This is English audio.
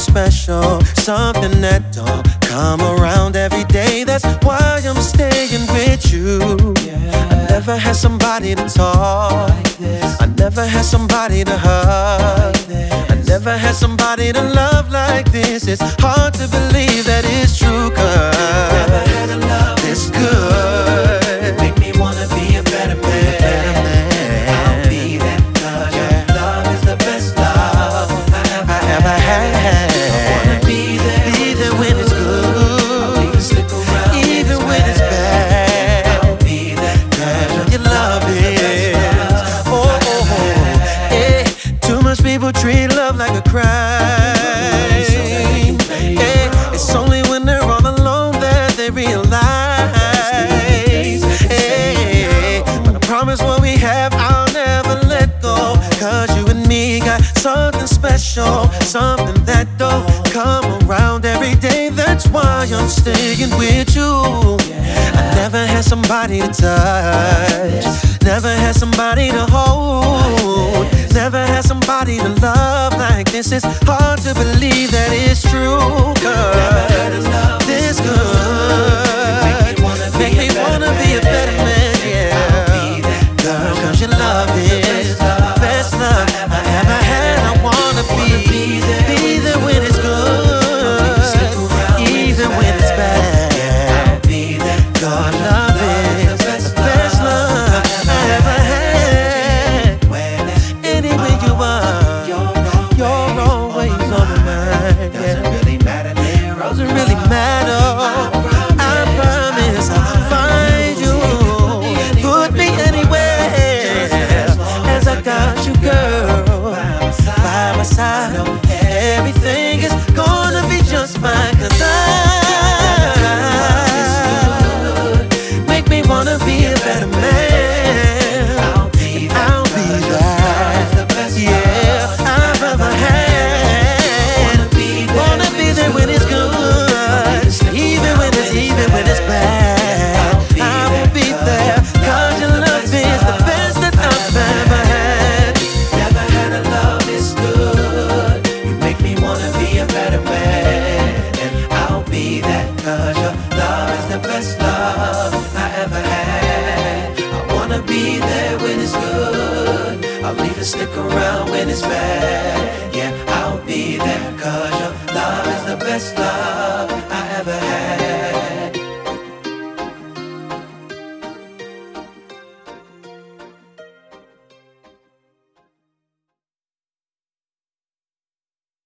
special, something that don't come around every day. That's why I'm staying with you. I never had somebody to talk like this. I never had somebody to hug like this. I never had somebody to love like this. It's hard to believe that it's true, 'cause never had a love this good. Make me wanna be a better man. I'll be that, 'cause your love is the best love I ever had. I wanna be there when it's good. I'll even stick around even when it's bad. I'll be that, 'cause your love is too much people treat love like a crime. It's only when they're all alone that they realize. But I promise what we have, I'll never let go. 'Cause you and me got something special, something that don't come around every day. That's why I'm staying with you. I never had somebody to touch, never had somebody to hold, never had somebody to love like this. It's hard to believe that it's true, 'cause this good make me wanna be a better man, yeah. Girl, 'cause your love is the best love I ever had. I wanna be there when it's good, even when it's bad. God, love is the best love I ever had. Anywhere you are, you're always on my mind. Doesn't really matter, doesn't really matter. I promise I'll find you. Put me anywhere, as I got you, girl, by my side. Everything is gonna be just fine, 'cause make me wanna be a better man. I'll be that, yeah, I've ever had. Wanna be there when it's good, even when it's bad. I will be there, 'cause your love is the best that I've ever had. Never had a love this good. You make me wanna be a better man, and I'll be that, 'cause your love is the best love I ever had. I wanna be there when it's good. I'll even stick around when it's bad. Yeah, I'll be there, 'cause your love is the best love